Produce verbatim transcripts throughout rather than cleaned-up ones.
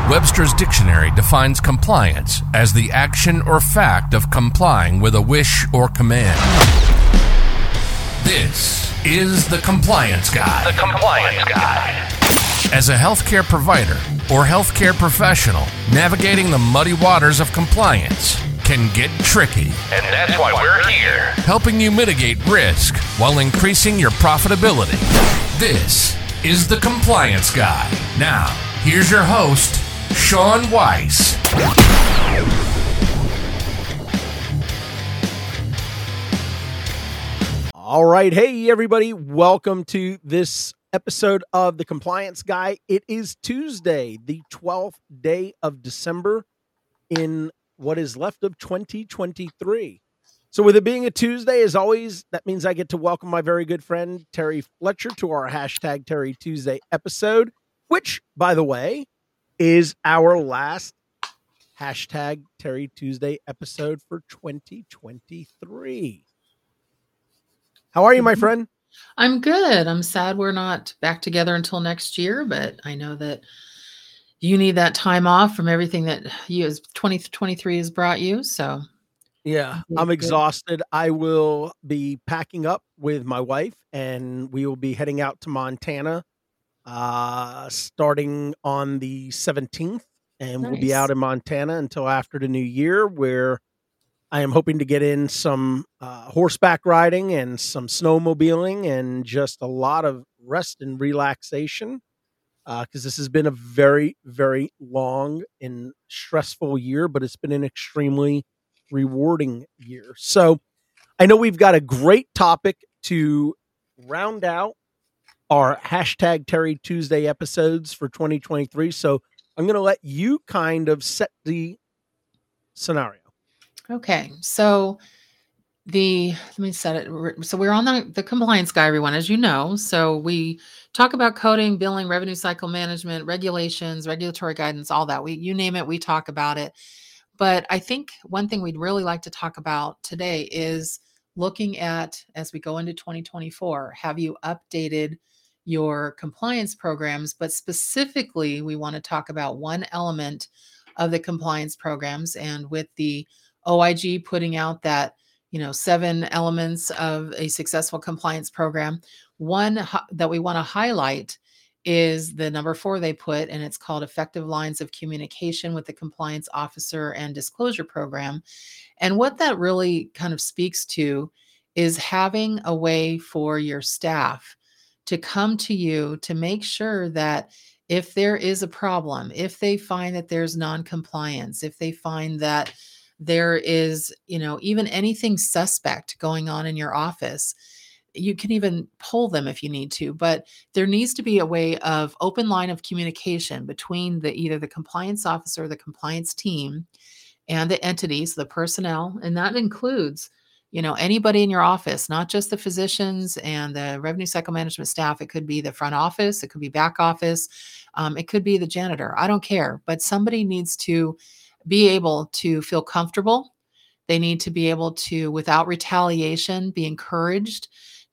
Webster's Dictionary defines compliance as the action or fact of complying with a wish or command. This is the Compliance Guy. The Compliance Guy. As a healthcare provider or healthcare professional, navigating the muddy waters of compliance can get tricky. And that's why we're here. Helping you mitigate risk while increasing your profitability. This is the Compliance Guy. Now, here's your host, Sean Weiss. All right. Hey, everybody. Welcome to this episode of The Compliance Guy. It is Tuesday, the twelfth day of December in what is left of twenty twenty-three. So with it being a Tuesday, as always, that means I get to welcome my very good friend, Terry Fletcher, to our hashtag Terry Tuesday episode, which, by the way, is our last hashtag Terry Tuesday episode for twenty twenty-three. How are you, my friend? I'm good. I'm sad we're not back together until next year, but I know that you need that time off from everything that you as twenty twenty-three has brought you. So yeah, I'm exhausted. I will be packing up with my wife and we will be heading out to Montana uh, starting on the seventeenth. And nice. We'll be out in Montana until after the new year, where I am hoping to get in some uh, horseback riding and some snowmobiling and just a lot of rest and relaxation. Because uh, this has been a very, very long and stressful year, but it's been an extremely rewarding year. So I know we've got a great topic to round out our hashtag Terry Tuesday episodes for twenty twenty-three. So I'm going to let you kind of set the scenario. Okay. So the, let me set it. So we're on the, the Compliance Guy, everyone, as you know. So we talk about coding, billing, revenue cycle management, regulations, regulatory guidance, all that. We, you name it, we talk about it. But I think one thing we'd really like to talk about today is looking at, as we go into twenty twenty-four, have you updated your compliance programs? But specifically, we want to talk about one element of the compliance programs. And with the O I G putting out that, you know, seven elements of a successful compliance program, one hi- that we want to highlight is the number four they put, and it's called effective lines of communication with the compliance officer and disclosure program. And what that really kind of speaks to is having a way for your staff to come to you to make sure that if there is a problem, if they find that there's non-compliance, if they find that there is, you know, even anything suspect going on in your office, you can even pull them if you need to, but there needs to be a way of open line of communication between the either the compliance officer, the compliance team, and the entities, the personnel, and that includes, you know, anybody in your office, not just the physicians and the revenue cycle management staff. It could be the front office, it could be back office, um, it could be the janitor. I don't care, but somebody needs to be able to feel comfortable. They need to be able to, without retaliation, be encouraged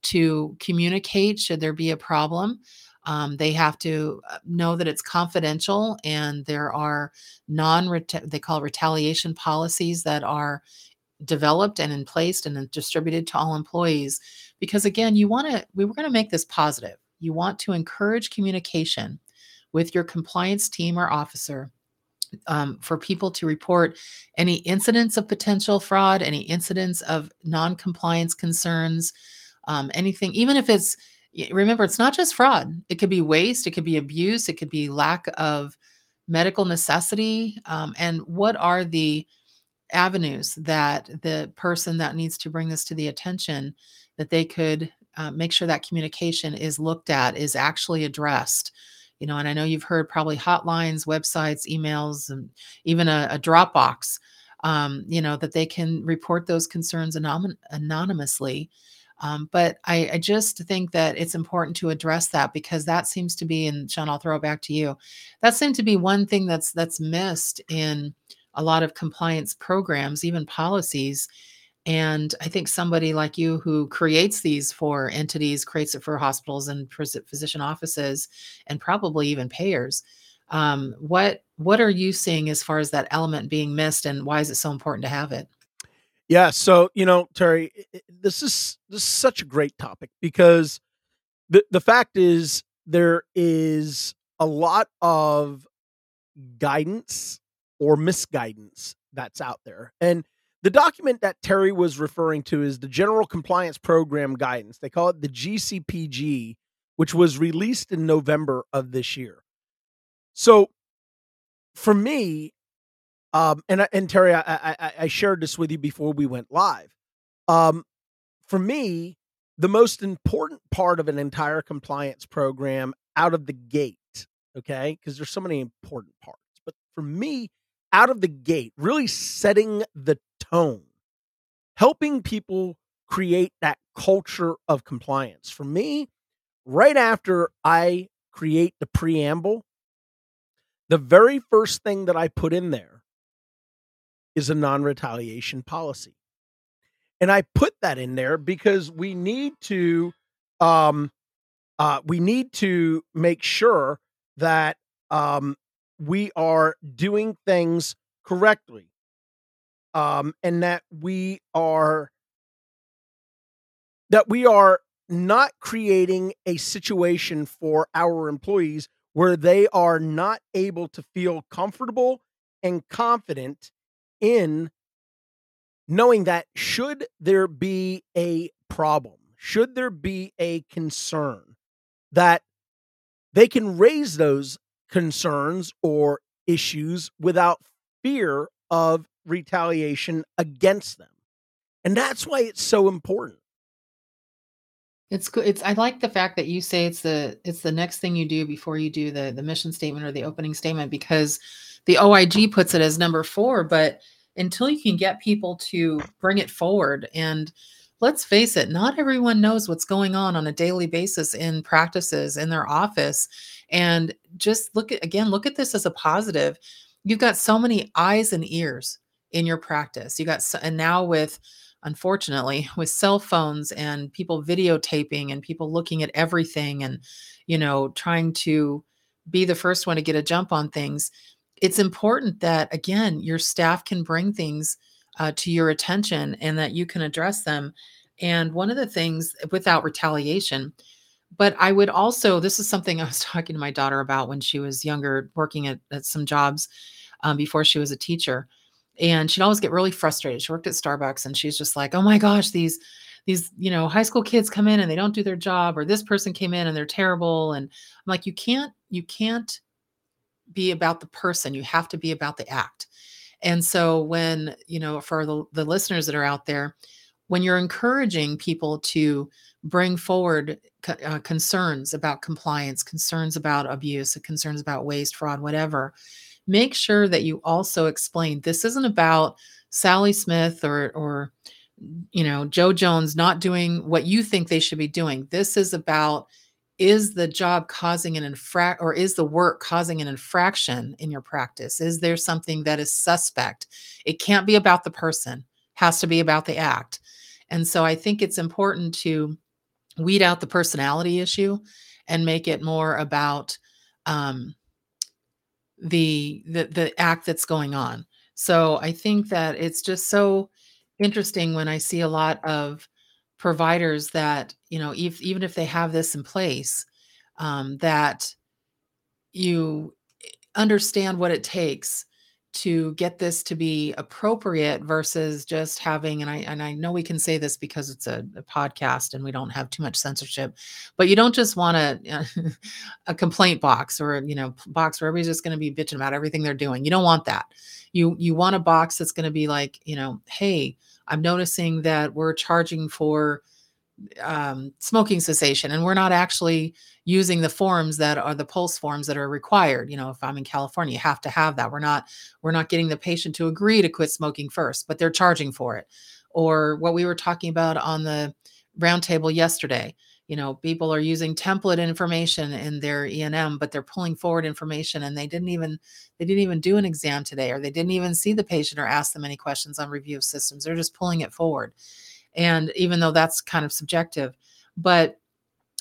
to communicate should there be a problem. Um, they have to know that it's confidential, and there are non they call retaliation policies that are developed and in place and then distributed to all employees. Because again, you want to, we were going to make this positive. You want to encourage communication with your compliance team or officer. Um, for people to report any incidents of potential fraud, any incidents of non-compliance concerns, um, anything, even if it's, remember, it's not just fraud. It could be waste, it could be abuse, it could be lack of medical necessity. Um, and what are the avenues that the person that needs to bring this to the attention, that they could uh, make sure that communication is looked at, is actually addressed. You know, and I know you've heard probably hotlines, websites, emails, and even a, a Dropbox, um, you know, that they can report those concerns anon- anonymously. Um, but I, I just think that it's important to address that, because that seems to be, and Sean, I'll throw it back to you. That seems to be one thing that's that's missed in a lot of compliance programs, even policies. And I think somebody like you who creates these for entities, creates it for hospitals and physician offices, and probably even payers, Um, what what are you seeing as far as that element being missed, and why is it so important to have it? Yeah. So, you know, Terry, i- i- this is this is such a great topic because the the fact is there is a lot of guidance or misguidance that's out there. And the document that Terry was referring to is the General Compliance Program Guidance. They call it the G C P G, which was released in November of this year. So for me, um, and I- and Terry, I, I I I shared this with you before we went live. Um, for me, the most important part of an entire compliance program out of the gate, okay, because there's so many important parts, but for me, out of the gate, really setting the tone, helping people create that culture of compliance. For me, right after I create the preamble, the very first thing that I put in there is a non retaliation policy. And I put that in there because we need to um uh we need to make sure that um we are doing things correctly, um and that we are that we are not creating a situation for our employees where they are not able to feel comfortable and confident in knowing that should there be a problem, should there be a concern, that they can raise those concerns or issues without fear of retaliation against them. And that's why it's so important. It's good. It's I like the fact that you say it's the it's the next thing you do before you do the the mission statement or the opening statement, because the O I G puts it as number four. But until you can get people to bring it forward, and let's face it, not everyone knows what's going on on a daily basis in practices in their office. And just look at again, look at this as a positive. You've got so many eyes and ears in your practice. You got so, and now with unfortunately with cell phones and people videotaping and people looking at everything and you know trying to be the first one to get a jump on things, it's important that again your staff can bring things uh, to your attention and that you can address them. And one of the things without retaliation, but I would also, this is something I was talking to my daughter about when she was younger, working at, at some jobs um, before she was a teacher. And she'd always get really frustrated. She worked at Starbucks and she's just like, oh my gosh, these, these, you know, high school kids come in and they don't do their job, or this person came in and they're terrible. And I'm like, you can't, you can't be about the person. You have to be about the act. And so when, you know, for the, the listeners that are out there, when you're encouraging people to bring forward co- uh, concerns about compliance, concerns about abuse, concerns about waste, fraud, whatever, make sure that you also explain this isn't about Sally Smith or or you know Joe Jones not doing what you think they should be doing. This is about, is the job causing an infract or is the work causing an infraction in your practice? Is there something that is suspect? It can't be about the person, has to be about the act. And so I think it's important to weed out the personality issue and make it more about um, the the the act that's going on. So I think that it's just so interesting when I see a lot of providers that, you know, if, even if they have this in place, um, that you understand what it takes to get this to be appropriate versus just having, and I and I know we can say this because it's a, a podcast and we don't have too much censorship, but you don't just want a a complaint box or a, you know box where everybody's just going to be bitching about everything they're doing. You don't want that. You you want a box that's going to be like, you know, hey, I'm noticing that we're charging for um, smoking cessation, and we're not actually using the forms that are the pulse forms that are required. You know, if I'm in California, you have to have that. We're not, we're not getting the patient to agree to quit smoking first, but they're charging for it. Or what we were talking about on the roundtable yesterday, you know, people are using template information in their E and M, but they're pulling forward information and they didn't even, they didn't even do an exam today, or they didn't even see the patient or ask them any questions on review of systems. They're just pulling it forward. And even though that's kind of subjective, but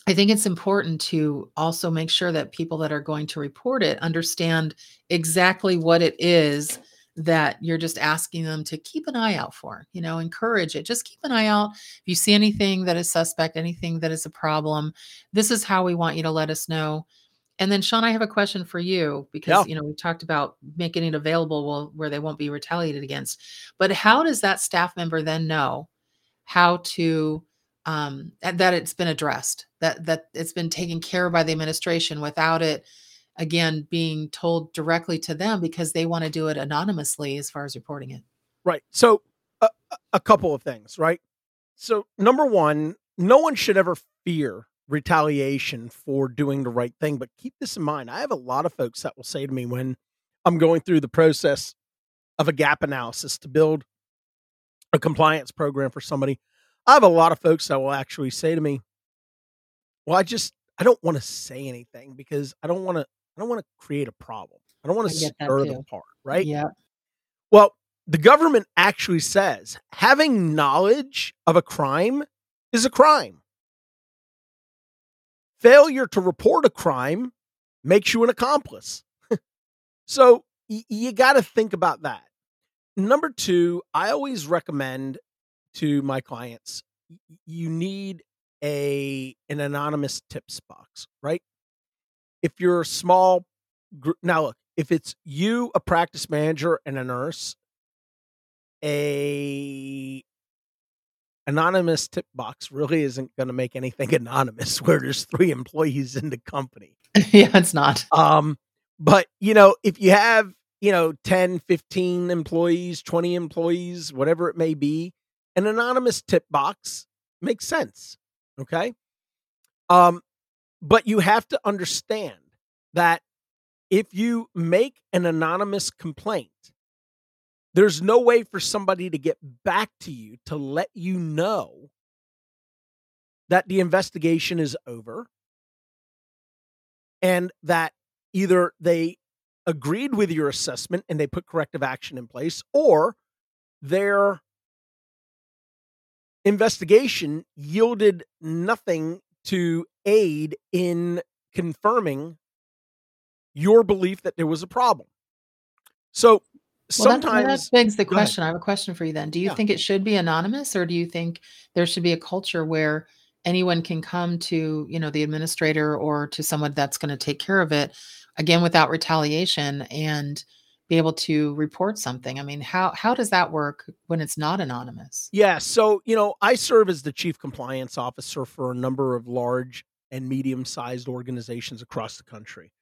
I think it's important to also make sure that people that are going to report it understand exactly what it is that you're just asking them to keep an eye out for. You know, encourage it. Just keep an eye out. If you see anything that is suspect, anything that is a problem, this is how we want you to let us know. And then, Sean, I have a question for you Yeah. because, you know, we talked about making it available well, where they won't be retaliated against. But how does that staff member then know how to um, that that it's been addressed, that that it's been taken care of by the administration without it again being told directly to them because they want to do it anonymously as far as reporting it? Right. So a, a a couple of things, right? So number one, no one should ever fear retaliation for doing the right thing. But keep this in mind. I have a lot of folks that will say to me when I'm going through the process of a gap analysis to build a compliance program for somebody. I have a lot of folks that will actually say to me, well, I just, I don't want to say anything because I don't want to, I don't want to create a problem. I don't want I to get that stir the too. pot, right? Yeah. Well, the government actually says having knowledge of a crime is a crime. Failure to report a crime makes you an accomplice. So y- you got to think about that. Number two, I always recommend to my clients, y- you need a an anonymous tips box, right? If you're a small group, now look, if it's you, a practice manager, and a nurse, a anonymous tip box really isn't going to make anything anonymous where there's three employees in the company. Yeah, it's not. Um, but you know, if you have, you know, ten, fifteen employees, twenty employees, whatever it may be, an anonymous tip box makes sense. Okay. Um, but you have to understand that if you make an anonymous complaint, there's no way for somebody to get back to you to let you know that the investigation is over and that either they agreed with your assessment and they put corrective action in place, or their investigation yielded nothing to aid in confirming your belief that there was a problem. So Well, that, that sometimes, begs the go ahead. question. I have a question for you then. Do you Yeah. think it should be anonymous, or do you think there should be a culture where anyone can come to, you know, the administrator or to someone that's going to take care of it, again, without retaliation and be able to report something? I mean, how how does that work when it's not anonymous? Yeah. So, you know, I serve as the chief compliance officer for a number of large and medium sized organizations across the country.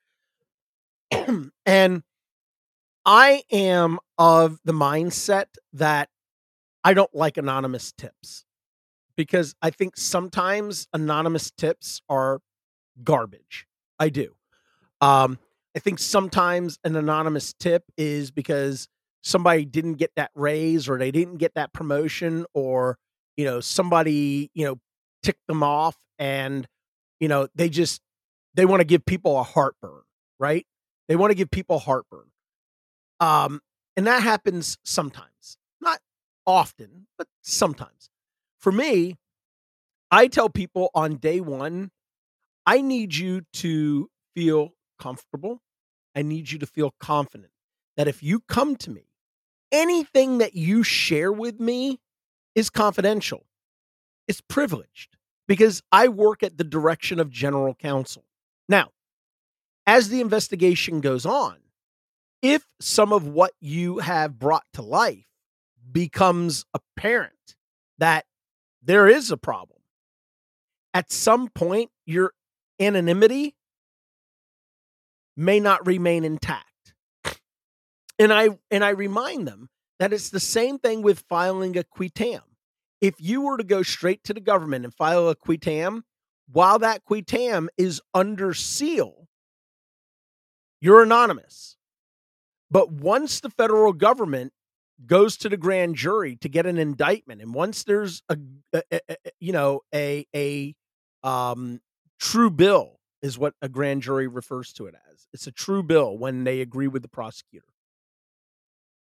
And I am of the mindset that I don't like anonymous tips because I think sometimes anonymous tips are garbage. I do. Um, I think sometimes an anonymous tip is because somebody didn't get that raise or they didn't get that promotion, or, you know, somebody, you know, ticked them off and, you know, they just, they want to give people a heartburn, right? They want to give people heartburn. Um, and that happens sometimes, not often, but sometimes. For me, I tell people on day one, I need you to feel comfortable. I need you to feel confident that if you come to me, anything that you share with me is confidential. It's privileged because I work at the direction of general counsel. Now, as the investigation goes on, if some of what you have brought to life becomes apparent that there is a problem, at some point your anonymity may not remain intact. And I and I remind them that it's the same thing with filing a quitam. If you were to go straight to the government and file a quitam, while that quitam is under seal, you're anonymous. But once the federal government goes to the grand jury to get an indictment, and once there's a, a, a, a you know a a um, true bill is what a grand jury refers to it as. It's a true bill when they agree with the prosecutor.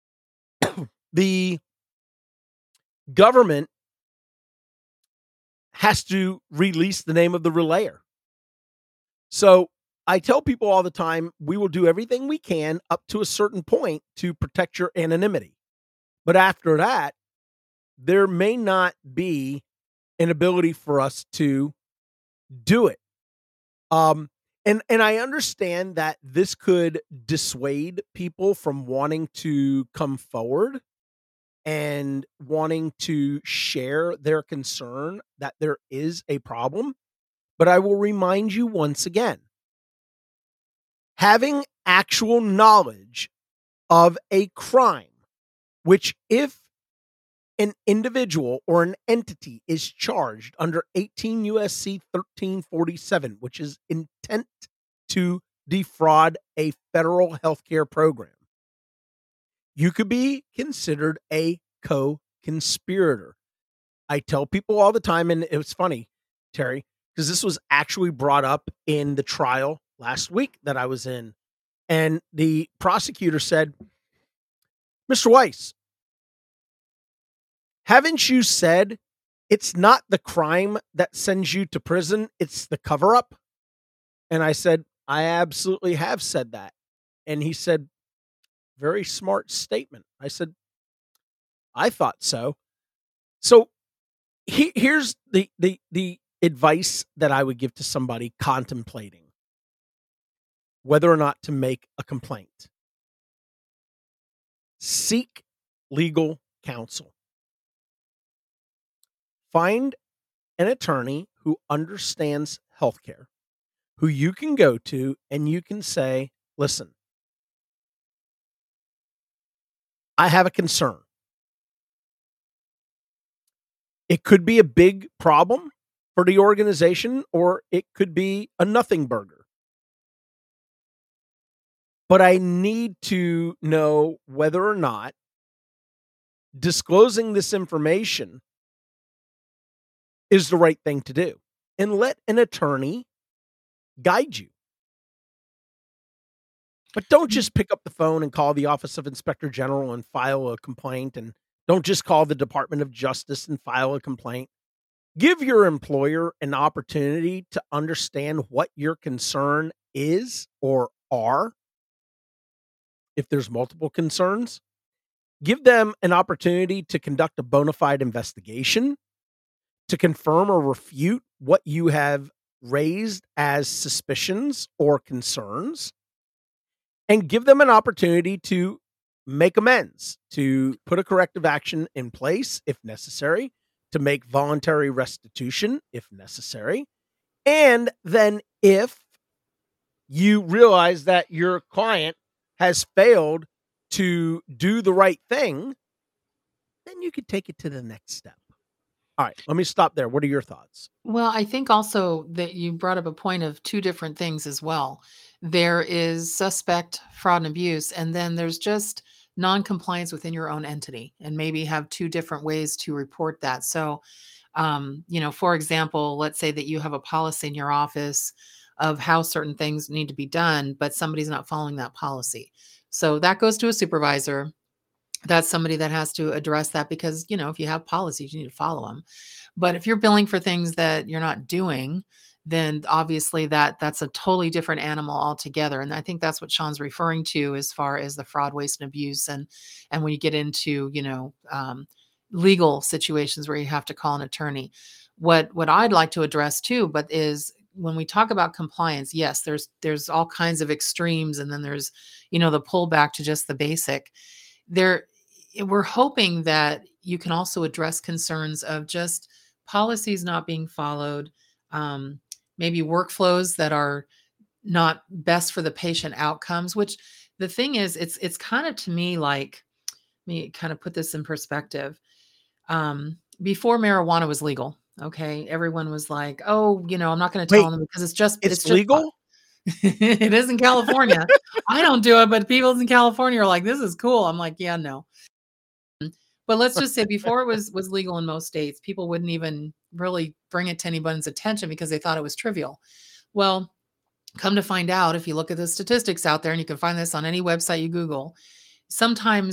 The government has to release the name of the relayer. So I tell people all the time, we will do everything we can up to a certain point to protect your anonymity. But after that, there may not be an ability for us to do it. Um, and, and I understand that this could dissuade people from wanting to come forward and wanting to share their concern that there is a problem. But I will remind you once again, having actual knowledge of a crime, which if an individual or an entity is charged under eighteen U S C thirteen forty-seven, which is intent to defraud a federal healthcare program, you could be considered a co-conspirator. I tell people all the time, and it was funny, Terry, because this was actually brought up in the trial last week that I was in. And the prosecutor said, Mister Weiss, haven't you said it's not the crime that sends you to prison, it's the cover-up? And I said, I absolutely have said that. And he said, very smart statement. I said, I thought so. So he, here's the, the, the advice that I would give to somebody contemplating whether or not to make a complaint. Seek legal counsel. Find an attorney who understands healthcare, who you can go to and you can say, listen, I have a concern. It could be a big problem for the organization, or it could be a nothing burger. But I need to know whether or not disclosing this information is the right thing to do. And let an attorney guide you. But don't just pick up the phone and call the Office of Inspector General and file a complaint. And don't just call the Department of Justice and file a complaint. Give your employer an opportunity to understand what your concern is or are. If there's multiple concerns, give them an opportunity to conduct a bona fide investigation, to confirm or refute what you have raised as suspicions or concerns, and give them an opportunity to make amends, to put a corrective action in place if necessary, to make voluntary restitution if necessary. And then if you realize that your client has failed to do the right thing, then you could take it to the next step. All right, let me stop there. What are your thoughts? Well, I think also that you brought up a point of two different things as well. There is suspect fraud and abuse, and then there's just non-compliance within your own entity, and maybe have two different ways to report that. So, um, you know, for example, let's say that you have a policy in your office of how certain things need to be done, but somebody's not following that policy. So that goes to a supervisor. That's somebody that has to address that because, you know, if you have policies, you need to follow them. But if you're billing for things that you're not doing, then obviously that that's a totally different animal altogether. And I think that's what Sean's referring to as far as the fraud, waste, and abuse. And, and when you get into, you know, um, legal situations where you have to call an attorney, what, what I'd like to address too, but is when we talk about compliance, yes, there's, there's all kinds of extremes. And then there's, you know, the pullback to just the basic. There, we're hoping that you can also address concerns of just policies not being followed, um, maybe workflows that are not best for the patient outcomes, which the thing is, it's, it's kind of to me, like, let me kind of put this in perspective. Um, before marijuana was legal, okay, everyone was like, oh, you know, I'm not going to tell Wait, them because it's just, It's, it's just legal? it is in California. I don't do it, but people in California are like, this is cool. I'm like, yeah, no. But let's just say before it was was legal in most states, people wouldn't even really bring it to anybody's attention because they thought it was trivial. Well, come to find out, if you look at the statistics out there, and you can find this on any website you Google, sometimes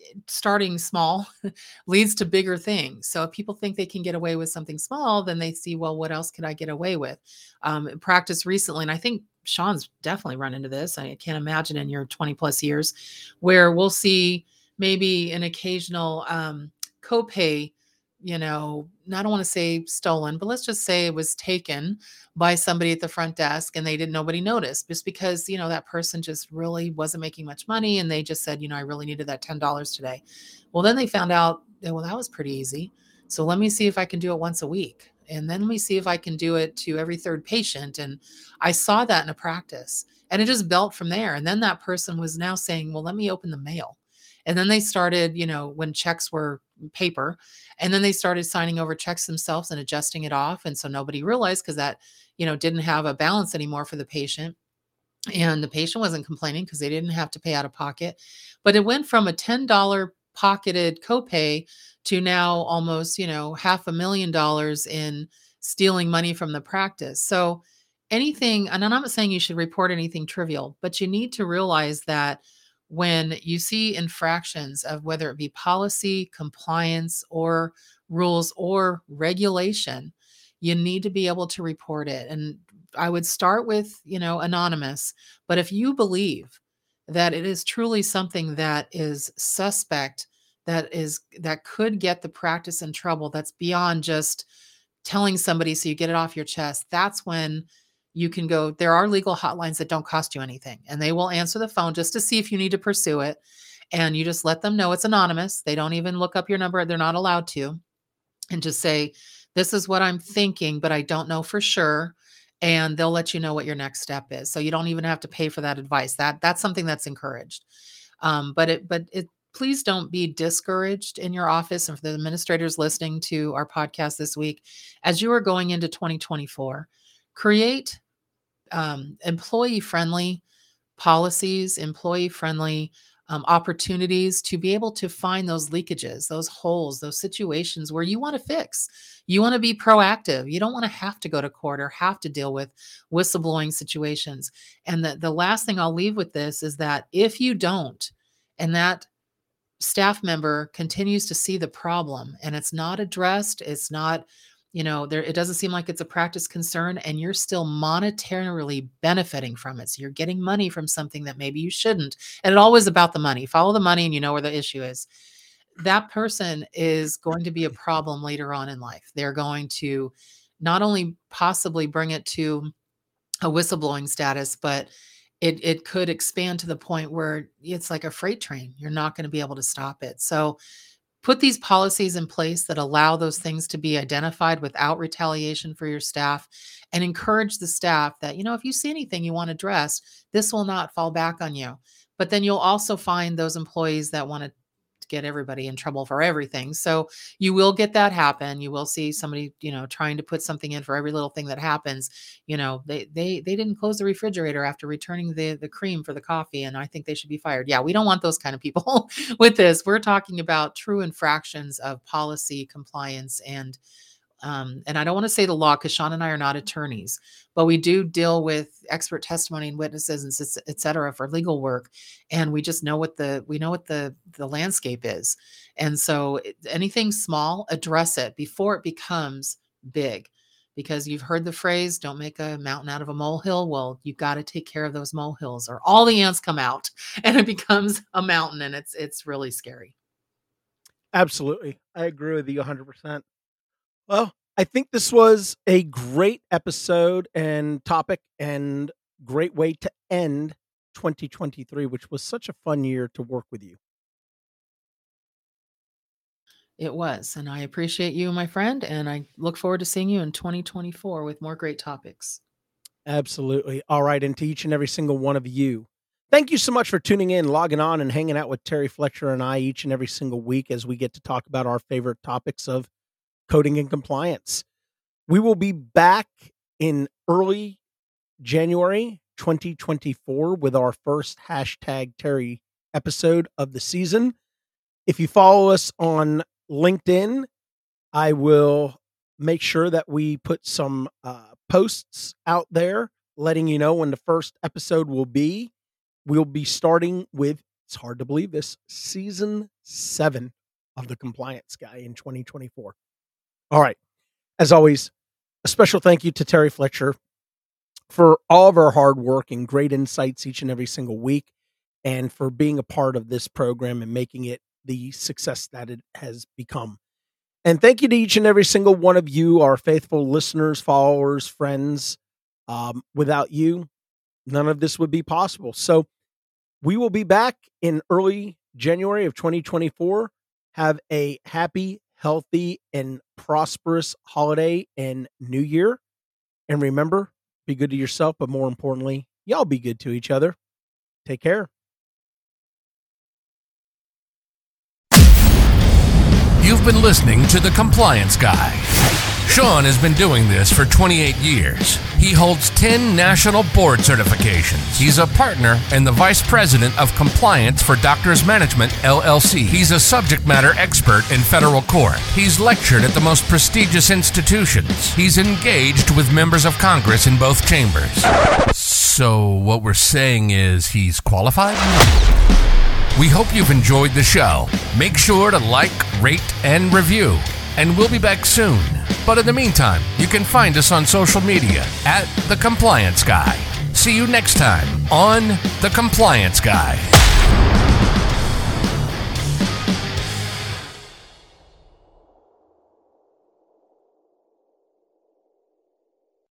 starting small leads to bigger things. So if people think they can get away with something small, then they see, well, what else could I get away with? Um, practice recently, and I think Sean's definitely run into this. I can't imagine in your twenty plus years where we'll see maybe an occasional um, copay, you know, I don't want to say stolen, but let's just say it was taken by somebody at the front desk and they didn't, nobody noticed just because, you know, that person just really wasn't making much money. And they just said, you know, I really needed that ten dollars today. Well, then they found out, well, that was pretty easy. So let me see if I can do it once a week. And then let me see if I can do it to every third patient. And I saw that in a practice and it just built from there. And then that person was now saying, well, let me open the mail. And then they started, you know, when checks were paper, and then they started signing over checks themselves and adjusting it off. And so nobody realized because that, you know, didn't have a balance anymore for the patient. And the patient wasn't complaining because they didn't have to pay out of pocket. But it went from a ten dollars pocketed copay to now almost, you know, half a million dollars in stealing money from the practice. So anything, and I'm not saying you should report anything trivial, but you need to realize that when you see infractions of whether it be policy, compliance, or rules or regulation, you need to be able to report it. And I would start with, you know, anonymous. But if you believe that it is truly something that is suspect, that is that could get the practice in trouble, that's beyond just telling somebody so you get it off your chest, that's when you can go. There are legal hotlines that don't cost you anything, and they will answer the phone just to see if you need to pursue it. And you just let them know it's anonymous. They don't even look up your number. They're not allowed to. And just say, this is what I'm thinking, but I don't know for sure. And they'll let you know what your next step is. So you don't even have to pay for that advice. That that's something that's encouraged. Um, but it, but it, please don't be discouraged in your office. And for the administrators listening to our podcast this week, as you are going into twenty twenty-four, create um, employee-friendly policies, employee-friendly um, opportunities to be able to find those leakages, those holes, those situations where you want to fix. You want to be proactive. You don't want to have to go to court or have to deal with whistleblowing situations. And the, the last thing I'll leave with this is that if you don't, and that staff member continues to see the problem and it's not addressed, it's not, you know, there, it doesn't seem like it's a practice concern, and you're still monetarily benefiting from it. So you're getting money from something that maybe you shouldn't. And it's always about the money. Follow the money and you know where the issue is. That person is going to be a problem later on in life. They're going to not only possibly bring it to a whistleblowing status, but it, it could expand to the point where it's like a freight train. You're not going to be able to stop it. So put these policies in place that allow those things to be identified without retaliation for your staff, and encourage the staff that, you know, if you see anything you want addressed, this will not fall back on you. But then you'll also find those employees that want to get everybody in trouble for everything. So you will get that happen. You will see somebody, you know, trying to put something in for every little thing that happens. You know, they they they didn't close the refrigerator after returning the the cream for the coffee, and I think they should be fired. Yeah, we don't want those kind of people with this. We're talking about true infractions of policy, compliance, and Um, and I don't want to say the law because Sean and I are not attorneys, but we do deal with expert testimony and witnesses and s- et cetera for legal work. And we just know what the, we know what the, the landscape is. And so it- anything small, address it before it becomes big, because you've heard the phrase, don't make a mountain out of a molehill. Well, you've got to take care of those molehills or all the ants come out and it becomes a mountain, and it's, it's really scary. Absolutely. I agree with you one hundred percent. Well, I think this was a great episode and topic, and great way to end twenty twenty-three, which was such a fun year to work with you. It was. And I appreciate you, my friend. And I look forward to seeing you in twenty twenty-four with more great topics. Absolutely. All right. And to each and every single one of you, thank you so much for tuning in, logging on, and hanging out with Terry Fletcher and I each and every single week as we get to talk about our favorite topics of coding and compliance. We will be back in early January twenty twenty-four with our first hashtag Terry episode of the season. If you follow us on LinkedIn, I will make sure that we put some uh, posts out there letting you know when the first episode will be. We'll be starting with it's hard to believe this, season seven of the Compliance Guy in twenty twenty-four. All right. As always, a special thank you to Terry Fletcher for all of our hard work and great insights each and every single week, and for being a part of this program and making it the success that it has become. And thank you to each and every single one of you, our faithful listeners, followers, friends. Um, without you, none of this would be possible. So we will be back in early January of twenty twenty-four. Have a happy, healthy, and prosperous holiday and new year. And remember, be good to yourself, but more importantly, y'all be good to each other. Take care. You've been listening to The Compliance Guy. Sean has been doing this for twenty-eight years. He holds ten national board certifications. He's a partner and the vice president of compliance for Doctors Management, L L C. He's a subject matter expert in federal court. He's lectured at the most prestigious institutions. He's engaged with members of Congress in both chambers. So what we're saying is he's qualified? We hope you've enjoyed the show. Make sure to like, rate, and review. And we'll be back soon. But in the meantime, you can find us on social media at The Compliance Guy. See you next time on The Compliance Guy.